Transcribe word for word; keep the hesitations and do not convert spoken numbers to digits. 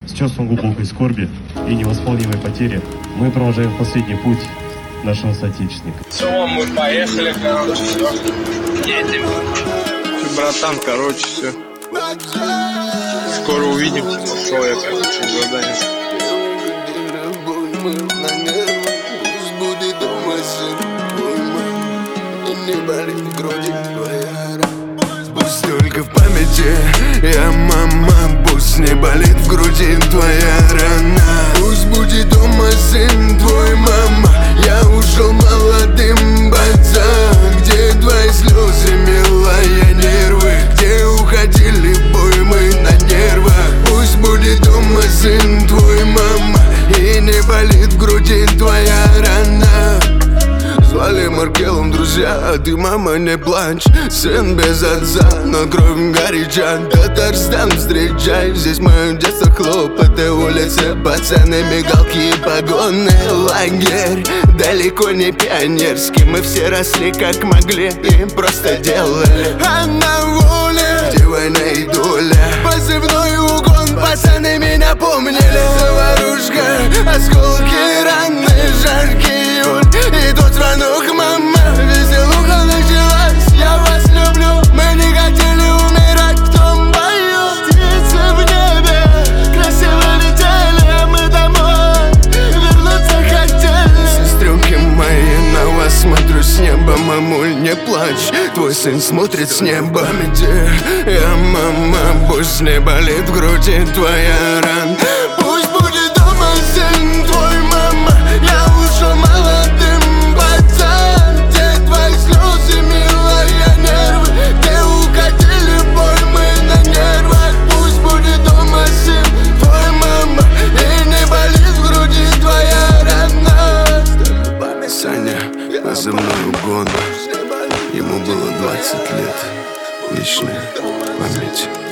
С чувством глубокой скорби и невосполнимой потери мы провожаем в последний путь нашего соотечественника. Все, мы поехали, короче, все. Едем. Братан, короче, все. Скоро увидимся. Пошел я, короче, задание. Пусть только в памяти я, мама, пусть не болит в груди твоя рана. Пусть будет дома сын твой, мама. Я ушел молодым, пацан. Где твои слезы, милая, нервы? Где уходили в бой мы на нервах? Пусть будет дома сын твой, мама. И не болит в груди твоя рана. Звали Маркелом друзья, а ты, мама, не плачь. Сын без отца, но кровь горяча. Татарстан встречай, здесь мое детство, хлопоты, улицы, пацаны, мигалки и погоны. Лагерь далеко не пионерский, мы все росли как могли и просто делали. А на воле, где война и доля, позывной угон, пацаны меня помнили. Заварушка, осколки, раны, жаркий июль и тот звонок, мама. Веселуха началась, я вас люблю. Мы не хотели умирать в том бою. Птицы в небе красиво летели, а мы домой вернуться хотели. Сестренки мои, на вас смотрю с неба, мамуль, не плачь. Твой сын смотрит с неба. Я, мама, пусть не болит в груди твоя рана. Пусть будет дома сын твой, мама. Я ушел молодым, пацан. Где твои слезы, милая, нервы? Где укатили в бой мы на нервах? Пусть будет дома сын твой, мама. И не болит в груди твоя рана. Саня, позывной угон. Ему было двадцать лет. Вечная память.